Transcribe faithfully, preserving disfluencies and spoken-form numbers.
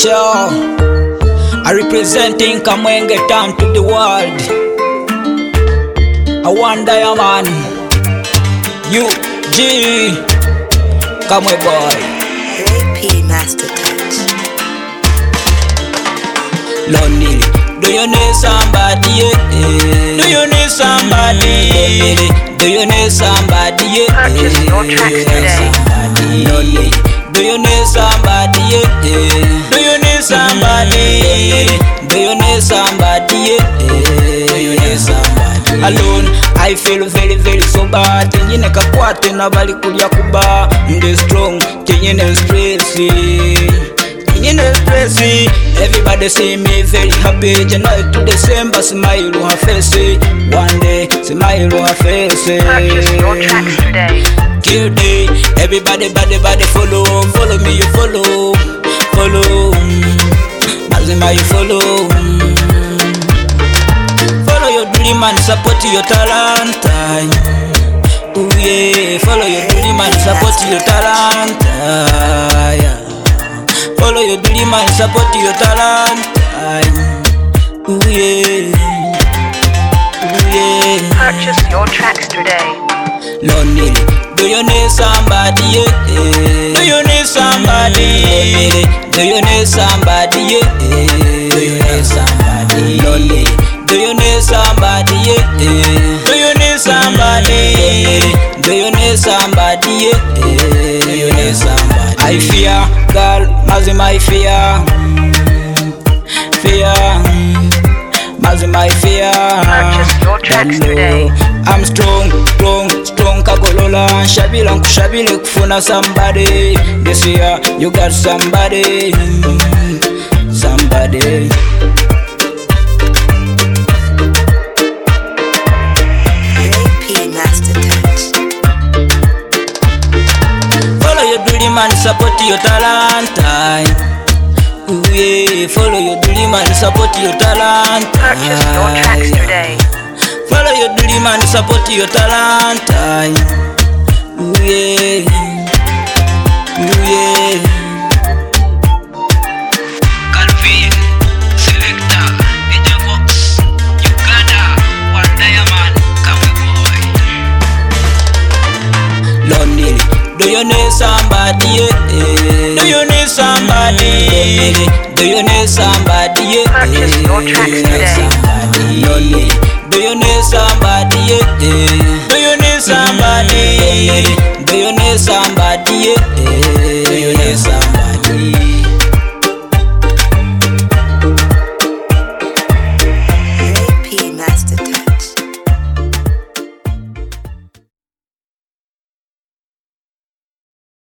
Sure, I representing Kamwenge town to the world. I want Diamond, U G, Kamwe boy. Ray P Master Touch. Lonely, do you need somebody? Yeah? Do you need somebody? Do you need somebody? Yeah? Purchase your tracks today. Lonely, do you need somebody? Yeah? Do you need somebody? Do you need somebody? Yeah? Do you need somebody? Alone, I feel very very so bad. Tinyine kakwate na bali kulya kuba. Ndi strong, tinyine stressy. Tinyine stressy. Everybody see me very happy. January to December, smile on her face. One day, smile on her face. Purchase your tracks today. Kill day, everybody, body, body, follow, follow me, you follow, follow. Mazima, you follow. Follow your dream and support your talent. Ooh yeah, follow your dream and support your talent. Yeah. Follow your dream and support your talent. Ooh yeah, ooh yeah. Purchase your tracks today. Lonely, do you need somebody? Yeah? Do you need somebody? Do you need somebody? Yeah? Do you need somebody? Lonely, do you need somebody? Yeah? Do you need somebody? Do you need somebody? Yeah? Do you need somebody? I fear, girl, Mazima, I fear, fear, Mazima, I fear. Purchase your tracks today. I'm strong, strong, strong kagolola. Shabila nkushabile kufuna somebody. This year you got somebody, somebody. Ray P Master Touch. Follow your dream and support your talent. Ooh yeah, follow your dream and support your talent. Purchase your tracks today. Follow your dream and support your talent. Ooh yeah, ooh yeah. Calvin, Selector, D J Vox, Uganda, One Diamond, Kamwe boy. Lonely, do you need somebody? Yeah? Do you need somebody? Do you need somebody? Yeah? Purchase your tracks today. Lonely, do you need somebody?